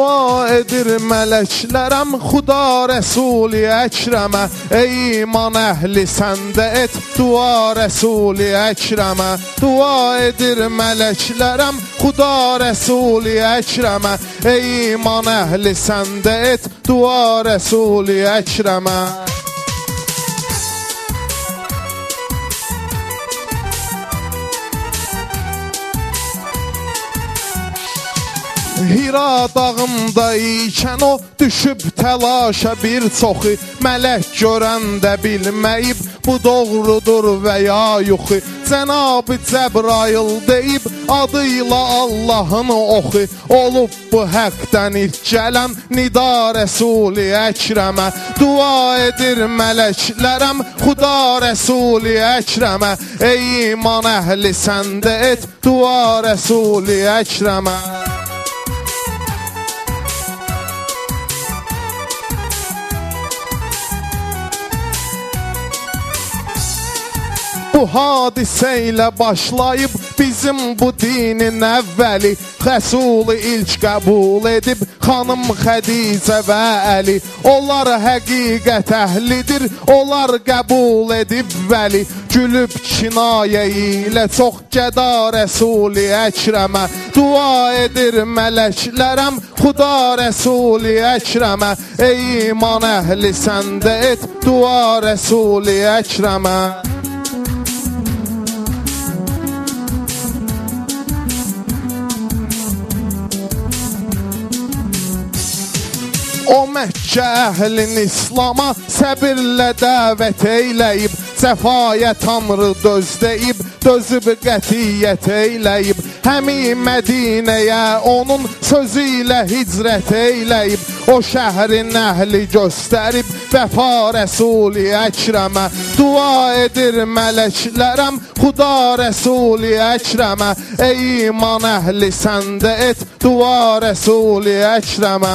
dua edir mələklərəm Xuda Rəsuli Əkrəmə. Ey iman əhli səndə et dua Rəsuli Əkrəmə. Dua edir mələklərəm Xuda Rəsuli Əkrəmə. Ey iman əhli səndə et dua Rəsuli Əkrəmə. Hira dağında ikən o düşüb təlaşa bir çoxu. Mələk görəndə bilməyib bu doğrudur və ya yoxu. Cənab-ı Cəbrail deyib adıyla Allahın oxu. Olub bu həqdən ilk gələn nida Rəsuli Əkrəmə. Dua edir mələklərəm Xuda Rəsuli Əkrəmə. Ey iman əhli səndə et dua Rəsuli Əkrəmə. Bu hadisə ilə başlayıb bizim bu dinin əvvəli. Rəsuli ilk qəbul edib xanım Xədicə və Əli. Onlar həqiqət əhlidir, onlar qəbul edib vəli. Gülüb kinayə ilə çox gəda Rəsuli Əkrəmə. Dua edir mələklərəm Xuda Rəsuli Əkrəmə. Ey iman əhli səndə et dua Rəsuli Əkrəmə. O Məkkə əhlin İslama səbirlə dəvət eyləyib. Cəfaya Tanrı dözdəyib, dözüb qətiyyət eyləyib. Həmi Mədinəyə onun sözü ilə hicrət eyləyib. O şəhrin əhli göstərib vəfa Rəsuli Əkrəmə. Dua edir mələklərəm Xuda Rəsuli Əkrəmə. Ey iman əhli səndə et dua Rəsuli Əkrəmə.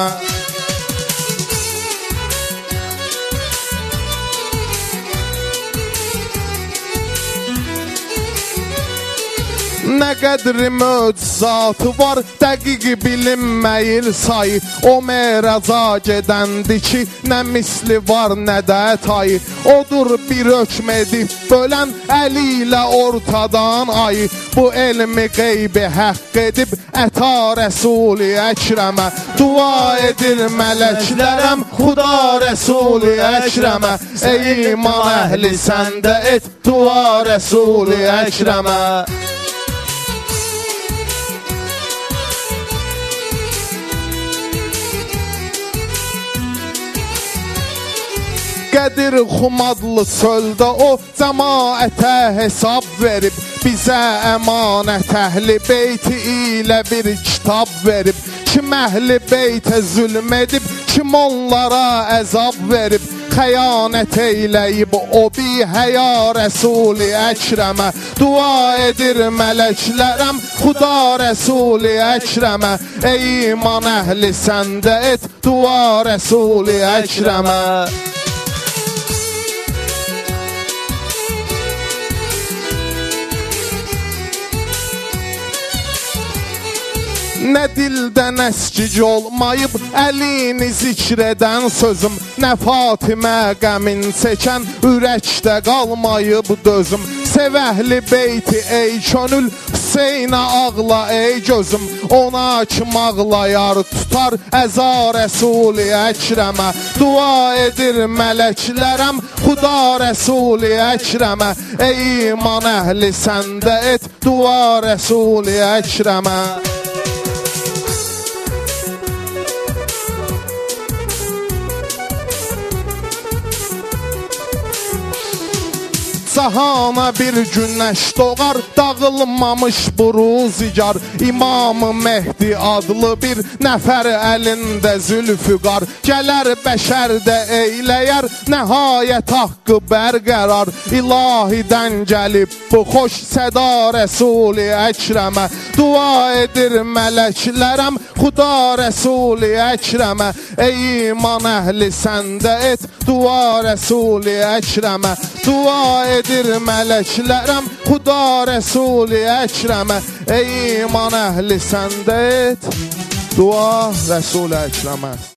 Nə qədri möcüzatı var, dəqiq bilinməyir sayı. O meraca gedəndi ki, nə misli var, nə də tayı. Odur bir hökm edib bölən, əli ilə ortadan ayı. Bu elmi qeybi həqq edib, əta Rəsuli Əkrəmə. Dua edir mələklərəm Xuda Rəsuli Əkrəmə. Ey iman əhli səndə et dua Rəsuli Əkrəmə. Qədir Xumadlı çöldə o cəmaətə hesab verib. Bizə əmanət əhli beyti ilə bir kitab verib. Kim əhli beytə zülm edib, kim onlara əzab verib. Xəyanət eyləyib o bi həya Rəsuli Əkrəmə. Dua edir mələklərəm Xuda Rəsuli Əkrəmə. Ey iman əhli səndə et dua Rəsuli Əkrəmə. Nə dildən əskic olmayıb əlini zikr edən sözüm. Nə Fatimə qəmin çəkən ürəkdə qalmayıb dözüm. Sev əhli beyti ey könül, Hüseynə ağla ey gözüm. Ona kim ağlayar tutar əza Rəsuli Əkrəmə. Dua edir mələklərəm Xuda Rəsuli Əkrəmə. Ey iman əhli səndə et dua Rəsuli Əkrəmə. Cahana bir günəş doğar, dağılmamış bu ruzigar. İmam-ı Mehdi adlı bir nəfər əlində zülfüqar. Gələr bəşərdə eyləyər, nəhayət haqqı bərqərar. İlahidən gəlib bu xoş səda Rəsuli Əkrəmə. Dua edir mələklərəm Xuda Rəsuli Əkrəmə. Ey iman əhli səndə et dua Rəsuli Əkrəmə. Dua edir mələklərəm Xuda Rəsuli Əkrəmə. Ey iman əhli səndə et Dua Rəsul-i Əkrəmə.